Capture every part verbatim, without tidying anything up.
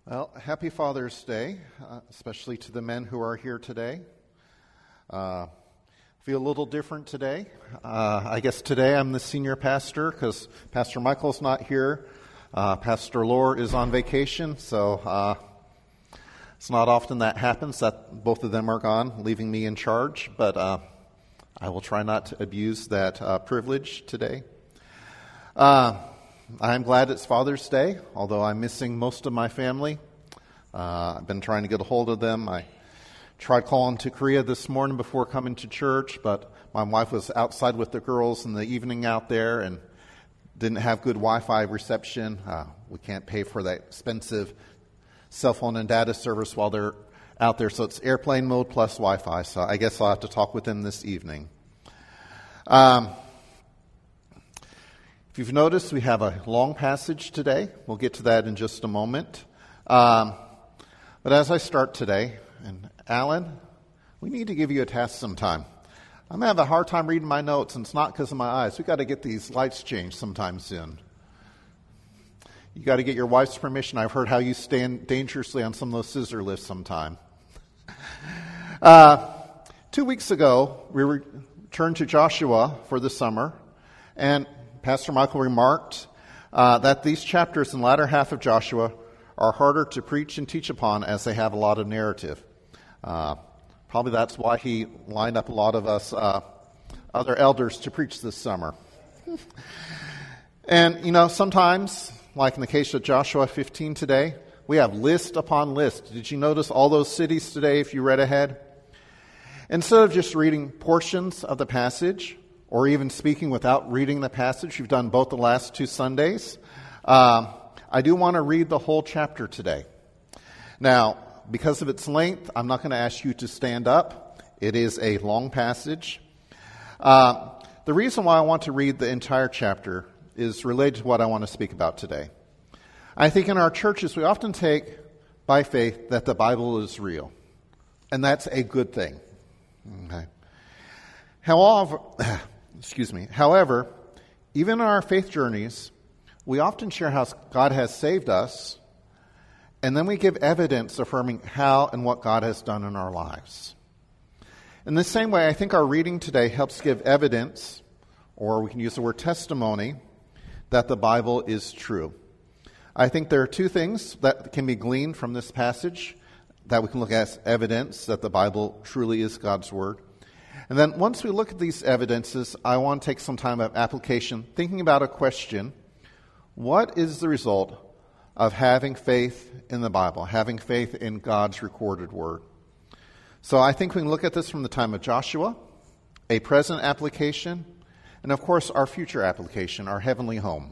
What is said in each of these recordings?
Well, happy Father's Day, uh, especially to the men who are here today. Uh, feel a little different today. Uh, I guess today I'm the senior pastor because Pastor Michael's not here. Uh, Pastor Lohr is on vacation, so uh, it's not often that happens that both of them are gone, leaving me in charge. But uh, I will try not to abuse that uh, privilege today. Uh, I'm glad it's Father's Day, although I'm missing most of my family. Uh, I've been trying to get a hold of them. I tried calling to Korea this morning before coming to church, but my wife was outside with the girls in the evening out there and didn't have good Wi-Fi reception. Uh, we can't pay for that expensive cell phone and data service while they're out there, so it's airplane mode plus Wi-Fi, so I guess I'll have to talk with them this evening. Um... If you've noticed, we have a long passage today. We'll get to that in just a moment. Um, but as I start today, and Alan, we need to give you a task sometime. I'm going to have a hard time reading my notes, and it's not because of my eyes. We've got to get these lights changed sometime soon. You got to get your wife's permission. I've heard how you stand dangerously on some of those scissor lifts sometime. Uh, two weeks ago, we returned to Joshua for the summer, and Pastor Michael remarked uh, that these chapters in the latter half of Joshua are harder to preach and teach upon as they have a lot of narrative. Uh, probably that's why he lined up a lot of us uh, other elders to preach this summer. And, you know, sometimes, like in the case of Joshua fifteen today, we have list upon list. Did you notice all those cities today if you read ahead? Instead of just reading portions of the passage, or even speaking without reading the passage, you've done both the last two Sundays. Um, I do want to read the whole chapter today. Now, because of its length, I'm not going to ask you to stand up. It is a long passage. Uh, the reason why I want to read the entire chapter is related to what I want to speak about today. I think in our churches, we often take by faith that the Bible is real. And that's a good thing. Okay. However, excuse me. However, even in our faith journeys, we often share how God has saved us, and then we give evidence affirming how and what God has done in our lives. In the same way, I think our reading today helps give evidence, or we can use the word testimony, that the Bible is true. I think there are two things that can be gleaned from this passage that we can look at as evidence that the Bible truly is God's Word. And then once we look at these evidences, I want to take some time of application, thinking about a question. What is the result of having faith in the Bible, having faith in God's recorded Word? So I think we can look at this from the time of Joshua, a present application, and of course our future application, our heavenly home.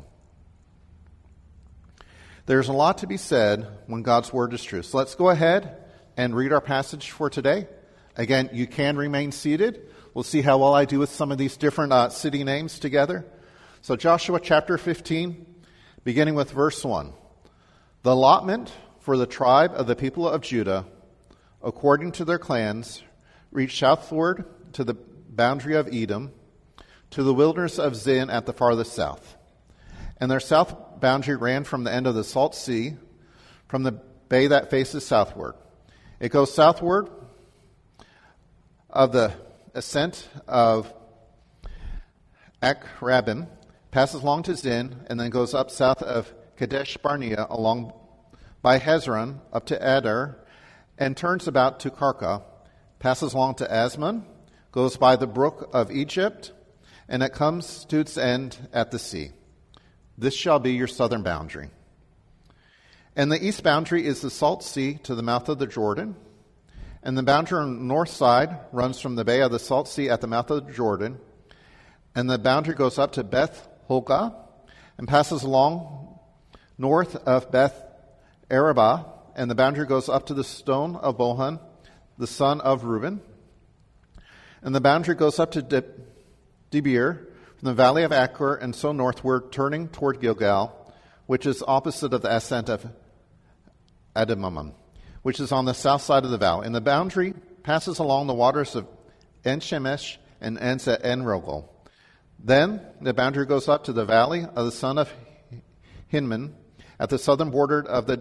There's a lot to be said when God's Word is true. So let's go ahead and read our passage for today. Again, you can remain seated. We'll see how well I do with some of these different uh, city names together. So Joshua chapter fifteen, beginning with verse one. The allotment for the tribe of the people of Judah, according to their clans, reached southward to the boundary of Edom, to the wilderness of Zin at the farthest south. And their south boundary ran from the end of the Salt Sea, from the bay that faces southward. It goes southward of the ascent of Akrabim, passes along to Zin, and then goes up south of Kadesh Barnea along by Hezron up to Adar, and turns about to Karka, passes along to Asmon, goes by the brook of Egypt, and it comes to its end at the sea. This shall be your southern boundary. And the east boundary is the Salt Sea to the mouth of the Jordan. And the boundary on the north side runs from the bay of the Salt Sea at the mouth of the Jordan. And the boundary goes up to Beth Holga and passes along north of Beth Arabah. And the boundary goes up to the stone of Bohan, the son of Reuben. And the boundary goes up to De- Debir from the valley of Achor and so northward, turning toward Gilgal, which is opposite of the ascent of Adamam, which is on the south side of the valley. And the boundary passes along the waters of En-Shemesh and ends at En-Rogel. Then the boundary goes up to the valley of the son of Hinnom at the southern border of the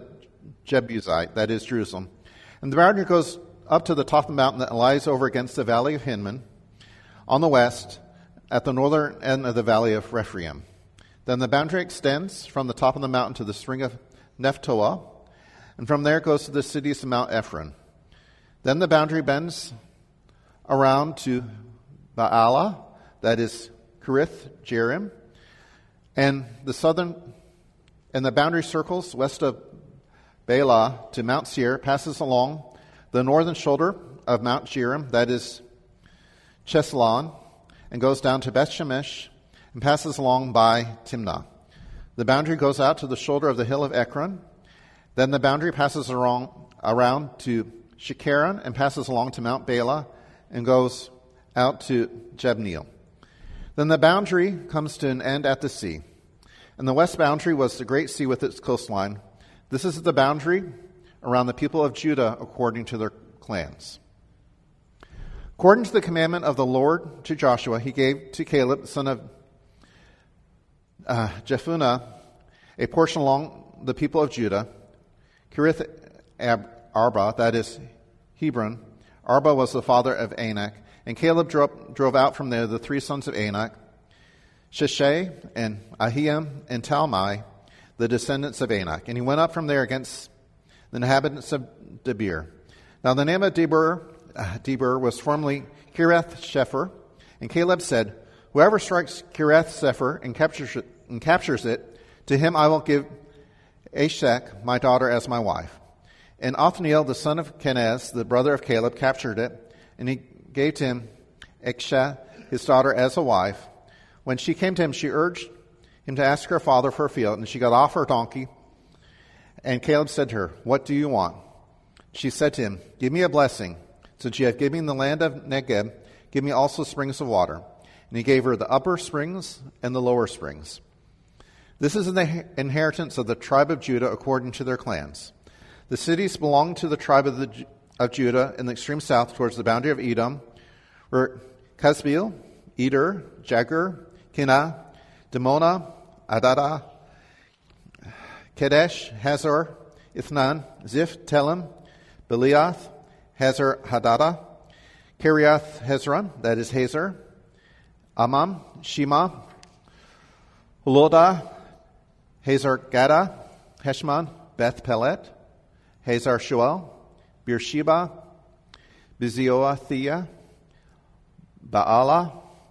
Jebusite, that is Jerusalem. And the boundary goes up to the top of the mountain that lies over against the valley of Hinnom on the west, at the northern end of the valley of Rephaim. Then the boundary extends from the top of the mountain to the spring of Nephtoah, and from there it goes to the cities of Mount Ephron. Then the boundary bends around to Baalah, that is Kirith Jearim, and the southern and the boundary circles west of Baalah to Mount Seir, passes along the northern shoulder of Mount Jearim, that is Chesalon, and goes down to Beth Shemesh and passes along by Timnah. The boundary goes out to the shoulder of the hill of Ekron. Then the boundary passes around, around to Shekaron and passes along to Mount Baalah and goes out to Jabneel. Then the boundary comes to an end at the sea. And the west boundary was the great sea with its coastline. This is the boundary around the people of Judah according to their clans. According to the commandment of the Lord to Joshua, he gave to Caleb, son of uh, Jephunneh, a portion along the people of Judah, Kirith Arba, that is Hebron. Arba was the father of Anak, and Caleb drove, drove out from there the three sons of Anak, Sheshai and Ahiam and Talmai, the descendants of Anak. And he went up from there against the inhabitants of Debir. Now the name of Debir, uh, Debir was formerly Kiriath Shepher, and Caleb said, "Whoever strikes Kiriath Shepher and captures it, and captures it, to him I will give Ashek, my daughter, as my wife." And Othniel, the son of Kenaz, the brother of Caleb, captured it, and he gave to him Aksha, his daughter, as a wife. When she came to him, she urged him to ask her father for a field, and she got off her donkey. And Caleb said to her, "What do you want?" She said to him, "Give me a blessing. Since you have given me the land of Negeb, give me also springs of water." And he gave her the upper springs and the lower springs. This is the inheritance of the tribe of Judah according to their clans. The cities belonging to the tribe of, the, of Judah in the extreme south towards the boundary of Edom were Casbil, Eder, Jagur, Kinah, Dimona, Adada, Kedesh, Hazor, Ithnan, Ziph, Telem, Beliath, Hazar Hadada, Kiriath Hezron, that is Hazor, Amam, Shema, Hulodah, Hazar Gada, Heshman, Beth Pelet, Hazar Shuel, Beersheba, Bizioathia, Baala,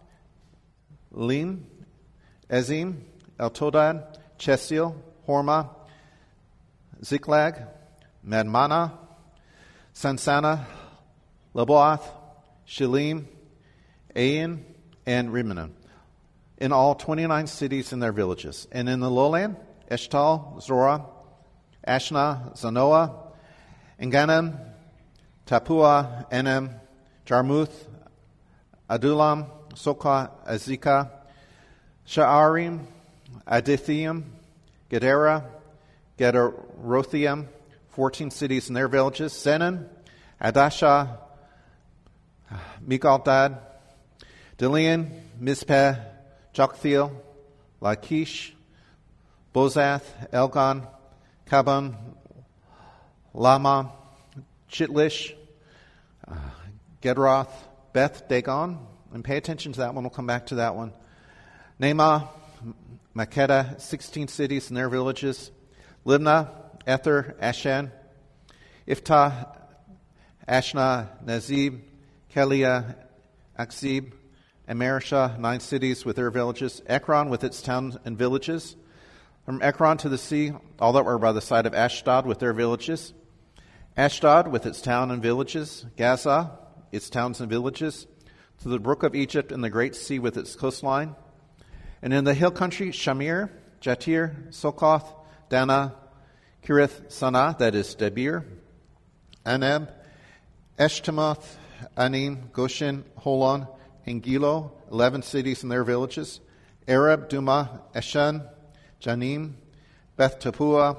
Lim, Ezim, Eltodad, Chesil, Horma, Ziklag, Madmana, Sansana, Leboath, Shalim, Ain, and Rimmon. In all, twenty-nine cities and their villages. And in the lowland, Eshtal, Zorah, Ashna, Zanoah, Enganim, Tapua, Enem, Jarmuth, Adulam, Sokah, Azekah, Sha'arim, Adithium, Gedera, Gederothium, fourteen cities and their villages, Zenon, Adashah, Migaldad, Delian, Mizpeh, Joktheel, Lachish, Bozath, Elgon, Kabon, Lama, Chitlish, uh, Gedroth, Beth Dagon, and pay attention to that one, we'll come back to that one. Naamah, Makkedah, sixteen cities and their villages, Libnah, Ether, Ashan, Iftah, Ashna, Nazib, Kelia, Akzib, and Marishah, nine cities with their villages, Ekron with its towns and villages, from Ekron to the sea, all that were by the side of Ashdod with their villages, Ashdod with its town and villages, Gaza, its towns and villages, to the brook of Egypt and the great sea with its coastline, and in the hill country, Shamir, Jatir, Sokoth, Dana, Kirith Sanah, that is Debir, Anab, Eshtemoth, Anim, Goshen, Holon, and Gilo, eleven cities and their villages, Arab, Duma, Eshan, Janim, Beth Tapua,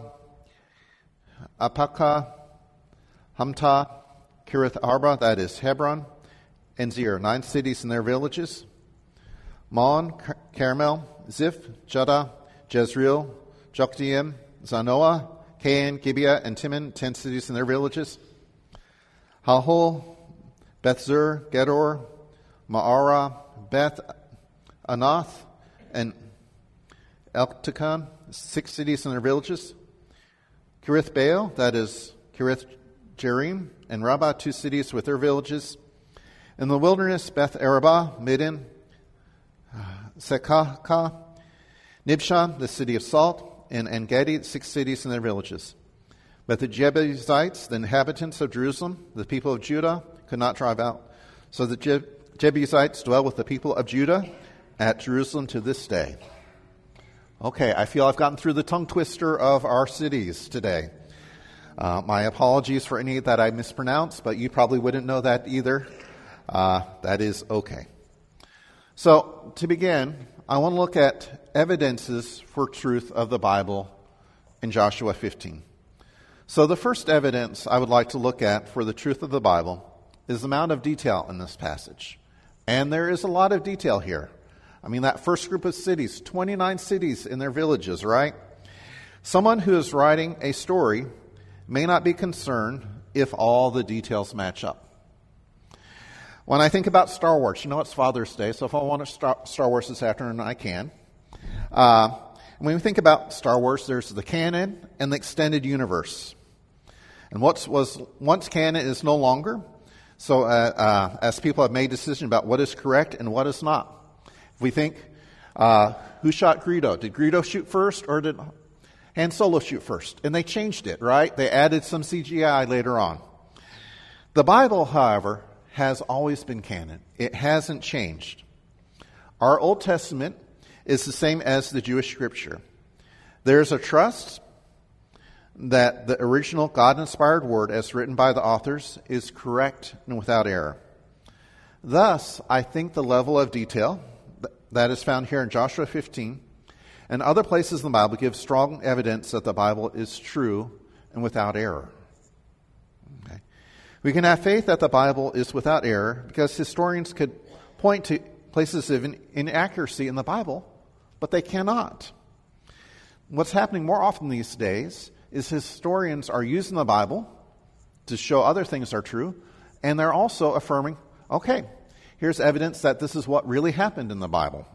Apaka, Hamta, Kirith Arba, that is Hebron, and Zir, nine cities and their villages, Maon, Carmel, Ziph, Judah, Jezreel, Jokdeam, Zanoah, Cain, Gibeah, and Timon, ten cities and their villages. Halhul, Bethzur, Gedor, Ma'ara, Beth Anath, and Eltekon, six cities and their villages. Kirith Baal, that is Kirith Jearim, and Rabbah, two cities with their villages. In the wilderness, Beth Arabah, Middin, Sekaka, Nibshan, the city of salt, and En-Gedi, six cities and their villages. But the Jebusites, the inhabitants of Jerusalem, the people of Judah, could not drive out. So the Je- Jebusites dwell with the people of Judah at Jerusalem to this day. Okay, I feel I've gotten through the tongue twister of our cities today. Uh, my apologies for any that I mispronounced, but you probably wouldn't know that either. Uh, that is okay. So, to begin, I want to look at evidences for truth of the Bible in Joshua fifteen. So the first evidence I would like to look at for the truth of the Bible is the amount of detail in this passage. And there is a lot of detail here. I mean, that first group of cities, twenty-nine cities in their villages, right? Someone who is writing a story may not be concerned if all the details match up. When I think about Star Wars, you know it's Father's Day, so if I want to start Star Wars this afternoon, I can. Uh, when we think about Star Wars, there's the canon and the extended universe. And what was once canon is no longer. So uh, uh, as people have made decisions about what is correct and what is not. If we think, uh, who shot Greedo? Did Greedo shoot first or did Han Solo shoot first? And they changed it, right? They added some C G I later on. The Bible, however, has always been canon. It hasn't changed. Our Old Testament is the same as the Jewish scripture. There's a trust that the original God-inspired word, as written by the authors, is correct and without error. Thus, I think the level of detail that is found here in Joshua fifteen and other places in the Bible gives strong evidence that the Bible is true and without error. Okay. We can have faith that the Bible is without error because historians could point to places of inaccuracy in the Bible, but they cannot. What's happening more often these days is historians are using the Bible to show other things are true, and they're also affirming, okay, here's evidence that this is what really happened in the Bible.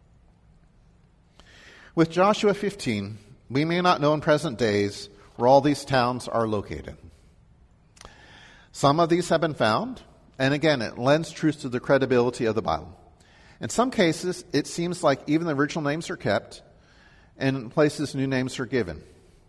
With Joshua fifteen, we may not know in present days where all these towns are located. Some of these have been found, and again, it lends truth to the credibility of the Bible. In some cases, it seems like even the original names are kept, and in places new names are given.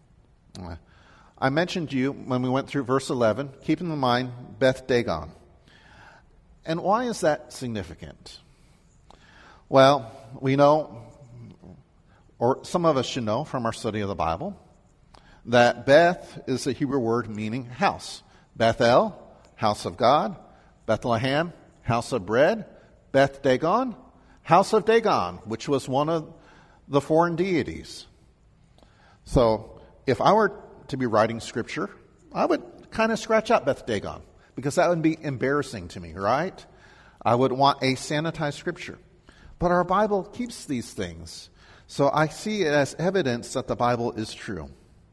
I mentioned to you when we went through verse eleven, keeping in mind Beth Dagon. And why is that significant? Well, we know, or some of us should know from our study of the Bible, that Beth is a Hebrew word meaning house. Bethel, house of God. Bethlehem, house of bread. Beth Dagon, house of Dagon, which was one of the foreign deities. So, if I were to be writing scripture, I would kind of scratch out Beth Dagon, because that would be embarrassing to me, right? I would want a sanitized scripture. But our Bible keeps these things. So I see it as evidence that the Bible is true.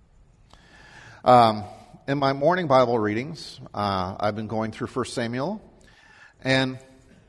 Um, in my morning Bible readings, uh, I've been going through First Samuel. And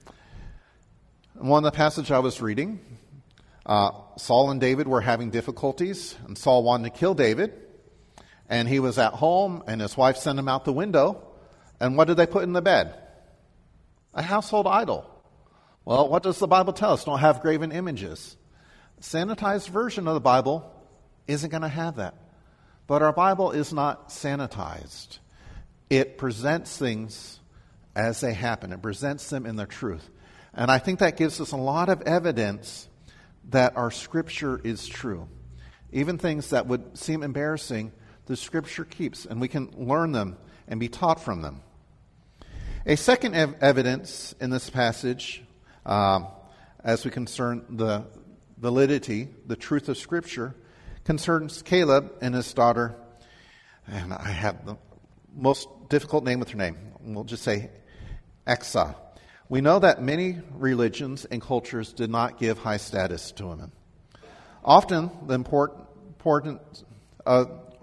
in one of the passages I was reading, uh, Saul and David were having difficulties. And Saul wanted to kill David. And he was at home, and his wife sent him out the window. And what did they put in the bed? A household idol. Well, what does the Bible tell us? Don't have graven images. A sanitized version of the Bible isn't going to have that. But our Bible is not sanitized. It presents things as they happen. It presents them in their truth. And I think that gives us a lot of evidence that our Scripture is true. Even things that would seem embarrassing, the Scripture keeps, and we can learn them and be taught from them. A second ev- evidence in this passage, uh, as we concern the validity, the truth of Scripture, concerns Caleb and his daughter, and I have the most difficult name with her name. We'll just say Exa. We know that many religions and cultures did not give high status to women. Often, the important, important uh,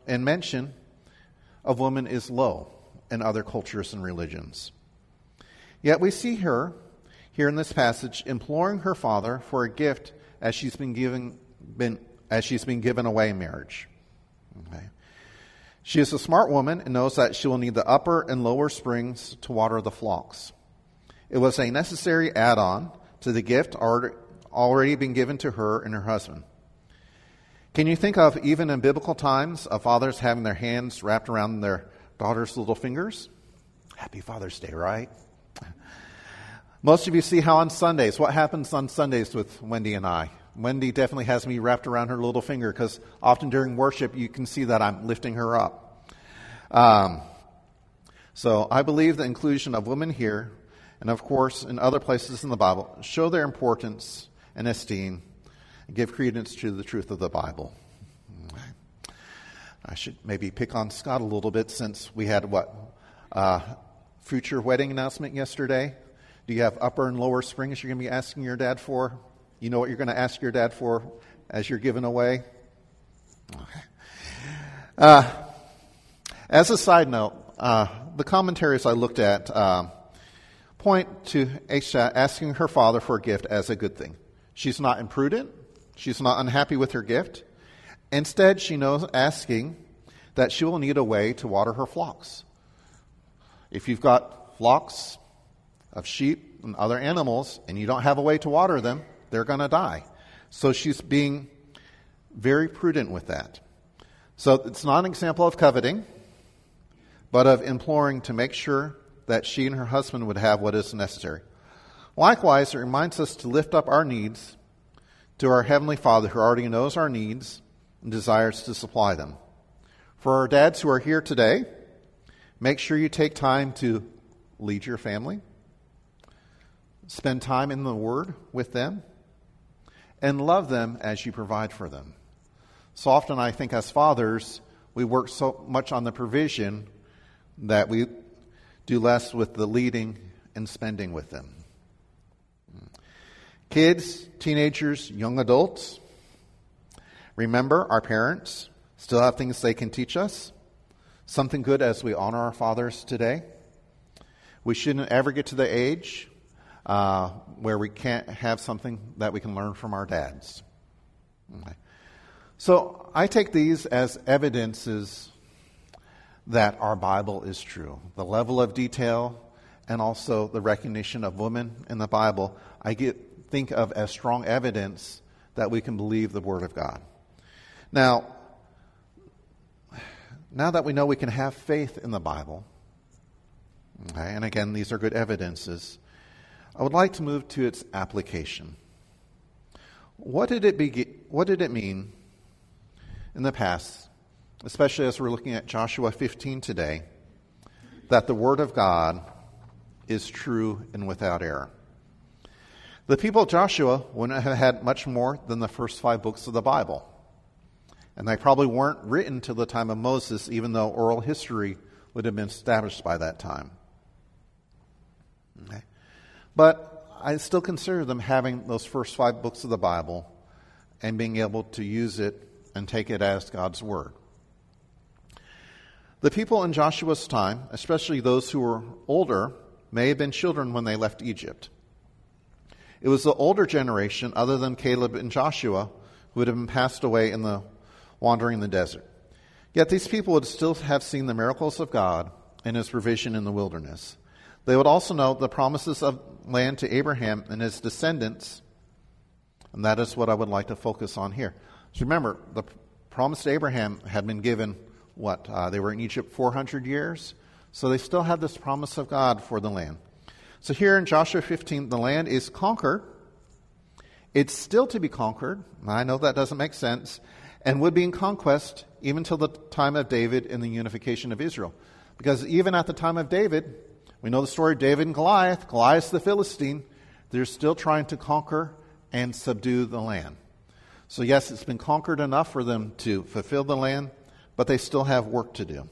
and mention of woman is low in other cultures and religions. Yet we see her here in this passage imploring her father for a gift as she's been given been as she's been given away in marriage. Okay. She is a smart woman and knows that she will need the upper and lower springs to water the flocks. It was a necessary add-on to the gift already been given to her and her husband. Can you think of, even in biblical times, of fathers having their hands wrapped around their daughters' little fingers? Happy Father's Day, right? Most of you see how on Sundays, what happens on Sundays with Wendy and I? Wendy definitely has me wrapped around her little finger because often during worship you can see that I'm lifting her up. Um, so I believe the inclusion of women here, and of course in other places in the Bible, show their importance and esteem and give credence to the truth of the Bible. I should maybe pick on Scott a little bit since we had what? Uh, future wedding announcement yesterday. Do you have upper and lower springs you're going to be asking your dad for? You know what you're going to ask your dad for as you're giving away? Okay. Uh, as a side note, uh, the commentaries I looked at uh, point to Aisha asking her father for a gift as a good thing. She's not imprudent. She's not unhappy with her gift. Instead, she knows asking that she will need a way to water her flocks. If you've got flocks of sheep and other animals and you don't have a way to water them, they're going to die. So she's being very prudent with that. So it's not an example of coveting, but of imploring to make sure that she and her husband would have what is necessary. Likewise, it reminds us to lift up our needs to our Heavenly Father who already knows our needs and desires to supply them. For our dads who are here today, make sure you take time to lead your family, spend time in the Word with them, and love them as you provide for them. So often I think as fathers, we work so much on the provision that we do less with the leading and spending with them. Kids, teenagers, young adults, remember our parents still have things they can teach us. Something good as we honor our fathers today. We shouldn't ever get to the age Uh, where we can't have something that we can learn from our dads. Okay. So I take these as evidences that our Bible is true. The level of detail and also the recognition of women in the Bible, I get think of as strong evidence that we can believe the Word of God. Now, now that we know we can have faith in the Bible, okay, and again, these are good evidences, I would like to move to its application. What did it be, what did it mean in the past, especially as we're looking at Joshua fifteen today, that the Word of God is true and without error? The people of Joshua wouldn't have had much more than the first five books of the Bible. And they probably weren't written till the time of Moses, even though oral history would have been established by that time. Okay. But I still consider them having those first five books of the Bible and being able to use it and take it as God's Word. The people in Joshua's time, especially those who were older, may have been children when they left Egypt. It was the older generation, other than Caleb and Joshua, who would have been passed away in the wandering in the desert. Yet these people would still have seen the miracles of God and His provision in the wilderness. They would also know the promises of land to Abraham and his descendants, and that is what I would like to focus on here. So remember, the promise to Abraham had been given, what, uh, they were in Egypt four hundred years, so they still had this promise of God for the land. So here in Joshua fifteen, the land is conquered. It's still to be conquered. I know that doesn't make sense, and would be in conquest even till the time of David and the unification of Israel. Because even at the time of David, we know the story of David and Goliath. Goliath the Philistine. They're still trying to conquer and subdue the land. So yes, it's been conquered enough for them to fulfill the land, but they still have work to do.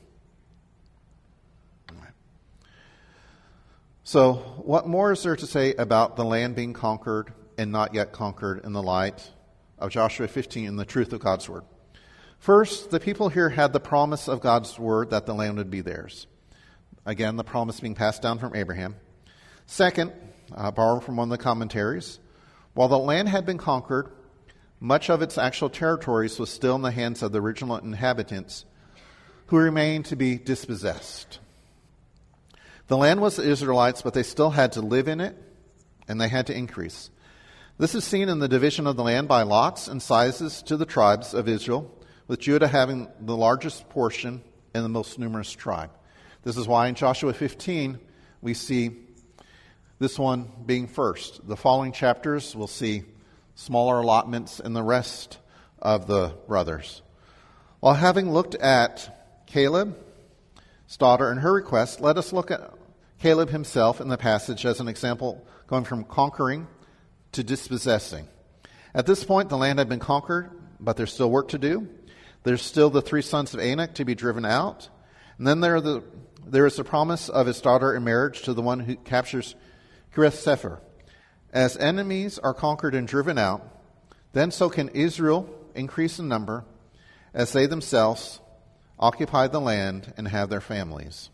So what more is there to say about the land being conquered and not yet conquered in the light of Joshua fifteen and the truth of God's Word? First, the people here had the promise of God's word that the land would be theirs. Again, the promise being passed down from Abraham. Second, uh, borrowed from one of the commentaries, while the land had been conquered, much of its actual territories was still in the hands of the original inhabitants, who remained to be dispossessed. The land was the Israelites, but they still had to live in it, and they had to increase. This is seen in the division of the land by lots and sizes to the tribes of Israel, with Judah having the largest portion and the most numerous tribe. This is why in Joshua fifteen we see this one being first. The following chapters we'll see smaller allotments in the rest of the brothers. While having looked at Caleb's daughter and her request, let us look at Caleb himself in the passage as an example, going from conquering to dispossessing. At this point, the land had been conquered, but there's still work to do. There's still the three sons of Anak to be driven out. And then there, are the, there is the promise of his daughter in marriage to the one who captures Kiriath Sefer. As enemies are conquered and driven out, then so can Israel increase in number as they themselves occupy the land and have their families.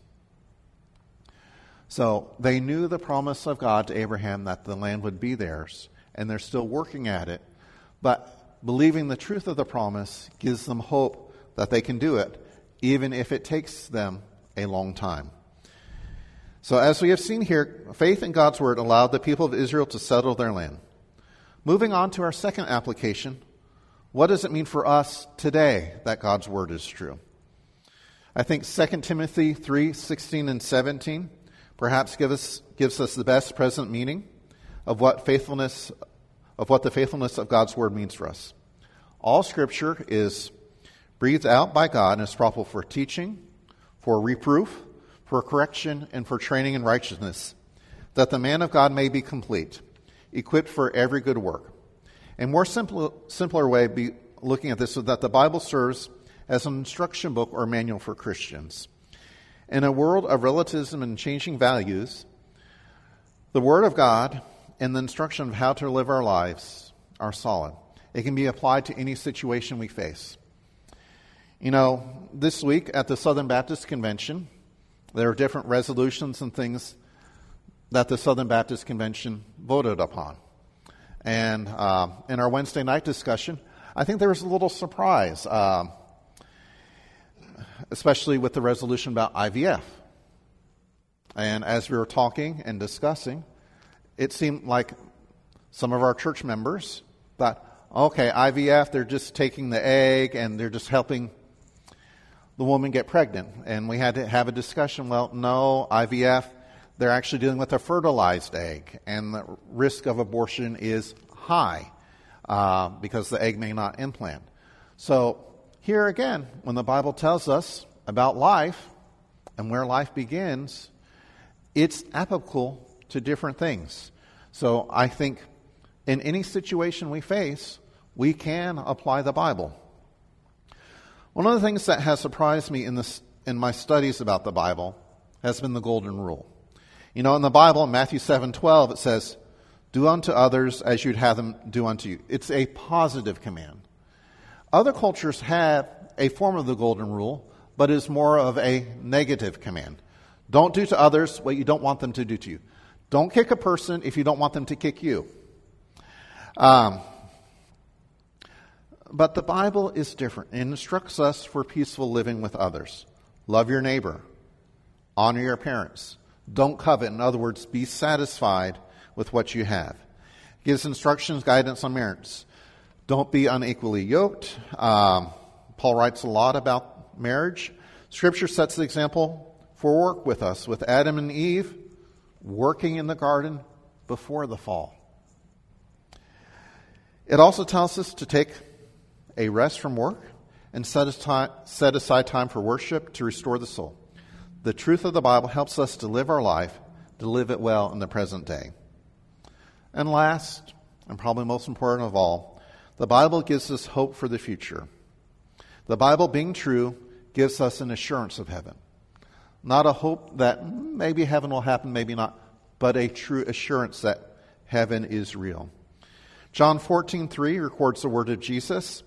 So they knew the promise of God to Abraham that the land would be theirs, and they're still working at it. But believing the truth of the promise gives them hope that they can do it, even if it takes them a long time. So as we have seen here, faith in God's word allowed the people of Israel to settle their land. Moving on to our second application, what does it mean for us today that God's word is true? I think Second Timothy three sixteen and seventeen perhaps give us, gives us the best present meaning of what faithfulness of what the faithfulness of God's word means for us. All Scripture is breathed out by God and is profitable for teaching, for reproof, for correction, and for training in righteousness, that the man of God may be complete, equipped for every good work. A more simple, simpler way of be looking at this is that the Bible serves as an instruction book or manual for Christians. In a world of relativism and changing values, the Word of God and the instruction of how to live our lives are solid. It can be applied to any situation we face. You know, this week at the Southern Baptist Convention, there are different resolutions and things that the Southern Baptist Convention voted upon. And uh, in our Wednesday night discussion, I think there was a little surprise, uh, especially with the resolution about I V F. And as we were talking and discussing, it seemed like some of our church members thought, okay, I V F, they're just taking the egg and they're just helping the woman get pregnant. And we had to have a discussion. Well, no, I V F, they're actually dealing with a fertilized egg, and the risk of abortion is high uh, because the egg may not implant. So here again, when the Bible tells us about life and where life begins, it's applicable to different things. So I think in any situation we face, we can apply the Bible. One of the things that has surprised me in this in my studies about the Bible has been the golden rule. You know, in the Bible, in Matthew seven twelve, it says, "Do unto others as you'd have them do unto you." It's a positive command. Other cultures have a form of the golden rule, but it's more of a negative command. Don't do to others what you don't want them to do to you. Don't kick a person if you don't want them to kick you. Um, but the Bible is different. It instructs us for peaceful living with others. Love your neighbor. Honor your parents. Don't covet. In other words, be satisfied with what you have. It gives instructions, guidance on marriage. Don't be unequally yoked. Um, Paul writes a lot about marriage. Scripture sets the example for work with us, with Adam and Eve working in the garden before the fall. It also tells us to take a rest from work and set aside, set aside time for worship to restore the soul. The truth of the Bible helps us to live our life, to live it well in the present day. And last, and probably most important of all, the Bible gives us hope for the future. The Bible, being true, gives us an assurance of heaven. Not a hope that maybe heaven will happen, maybe not, but a true assurance that heaven is real. John fourteen three records the word of Jesus,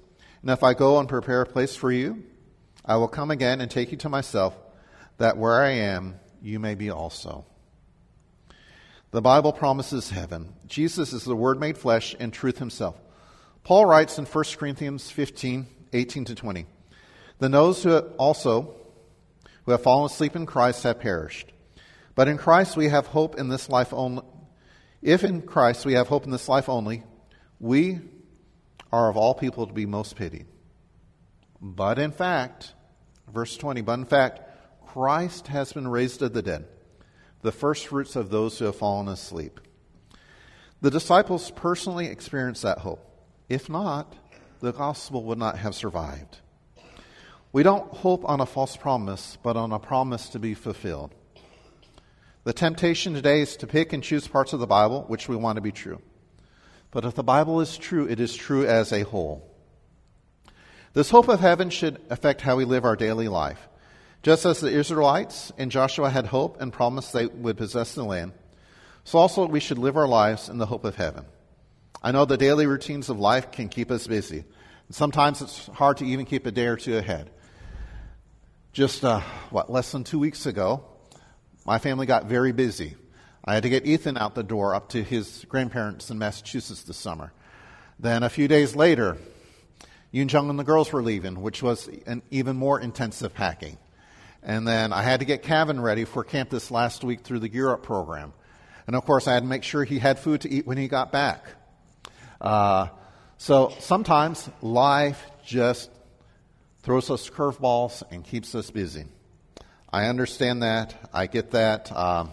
And if I go and prepare a place for you, I will come again and take you to myself, that where I am, you may be also. The Bible promises heaven. Jesus is the Word made flesh and truth himself. Paul writes in First Corinthians fifteen, eighteen to twenty, "Then those who also who have fallen asleep in Christ have perished. But in Christ we have hope in this life only. If in Christ we have hope in this life only, we are of all people to be most pitied. But in fact," verse twenty, "but in fact, Christ has been raised of the dead, the first fruits of those who have fallen asleep." The disciples personally experienced that hope. If not, the gospel would not have survived. We don't hope on a false promise, but on a promise to be fulfilled. The temptation today is to pick and choose parts of the Bible which we want to be true. But if the Bible is true, it is true as a whole. This hope of heaven should affect how we live our daily life. Just as the Israelites and Joshua had hope and promised they would possess the land, so also we should live our lives in the hope of heaven. I know the daily routines of life can keep us busy. Sometimes it's hard to even keep a day or two ahead. Just, uh, what, less than two weeks ago, my family got very busy. I had to get Ethan out the door up to his grandparents in Massachusetts this summer. Then a few days later, Yoon Jung and the girls were leaving, which was an even more intensive packing. And then I had to get Kevin ready for camp this last week through the Gear Up program. And of course, I had to make sure he had food to eat when he got back. Uh, so sometimes life just throws us curveballs and keeps us busy. I understand that. I get that. Um,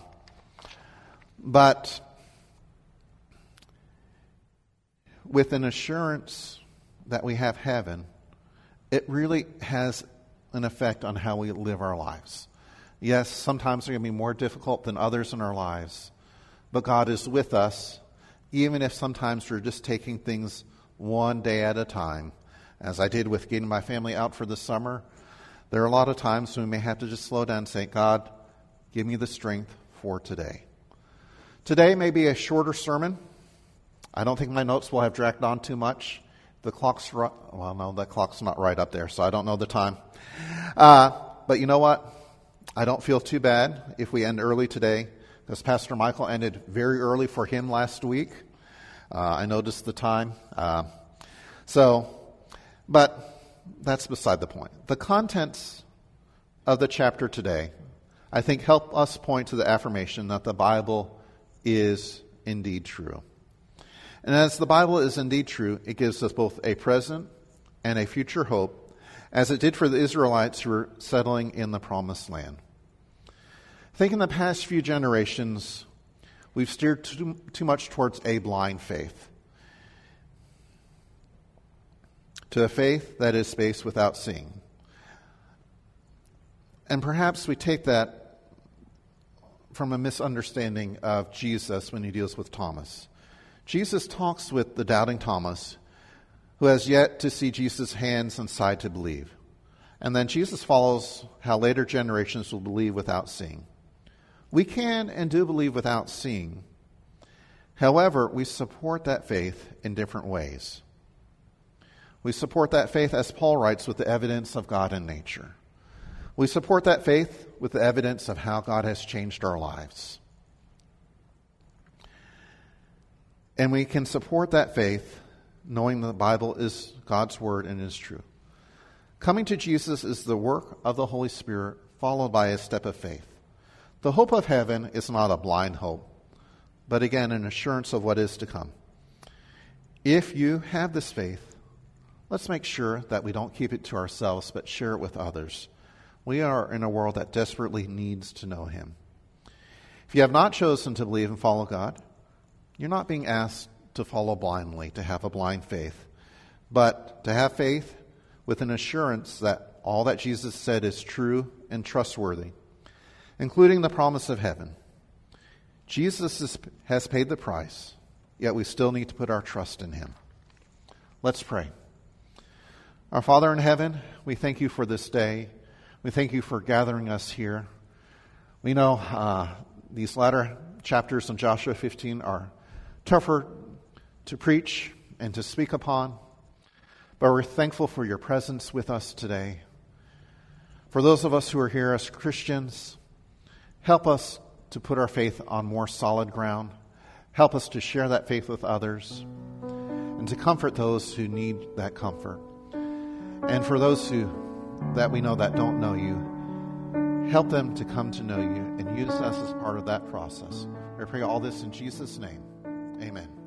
but with an assurance that we have heaven, it really has an effect on how we live our lives. Yes, sometimes they're going to be more difficult than others in our lives, but God is with us, even if sometimes we're just taking things one day at a time. As I did with getting my family out for the summer, there are a lot of times when we may have to just slow down and say, God, give me the strength for today. Today may be a shorter sermon. I don't think my notes will have dragged on too much. The clock's right. Well, no, the clock's not right up there, so I don't know the time. Uh, but you know what? I don't feel too bad if we end early today, because Pastor Michael ended very early for him last week. Uh, I noticed the time. Uh, so, but that's beside the point. The contents of the chapter today, I think, help us point to the affirmation that the Bible is indeed true. And as the Bible is indeed true, it gives us both a present and a future hope, as it did for the Israelites who were settling in the Promised Land. I think in the past few generations, we've steered too, too much towards a blind faith, to a faith that is based without seeing. And perhaps we take that from a misunderstanding of Jesus when he deals with Thomas. Jesus talks with the doubting Thomas, who has yet to see Jesus' hands and side to believe. And then Jesus follows how later generations will believe without seeing. We can and do believe without seeing. However, we support that faith in different ways. We support that faith, as Paul writes, with the evidence of God in nature. We support that faith with the evidence of how God has changed our lives. And we can support that faith knowing the Bible is God's Word and is true. Coming to Jesus is the work of the Holy Spirit, followed by a step of faith. The hope of heaven is not a blind hope, but again, an assurance of what is to come. If you have this faith, let's make sure that we don't keep it to ourselves, but share it with others. We are in a world that desperately needs to know Him. If you have not chosen to believe and follow God, you're not being asked to follow blindly, to have a blind faith, but to have faith with an assurance that all that Jesus said is true and trustworthy, including the promise of heaven. Jesus is, has paid the price, yet we still need to put our trust in Him. Let's pray. Our Father in heaven, we thank You for this day. We thank You for gathering us here. We know uh, these latter chapters in Joshua fifteen are tougher to preach and to speak upon. But we're thankful for your presence with us today. For those of us who are here as Christians, help us to put our faith on more solid ground. Help us to share that faith with others and to comfort those who need that comfort. And for those who that we know that don't know you, help them to come to know you and use us as part of that process. I pray all this in Jesus' name. Amen.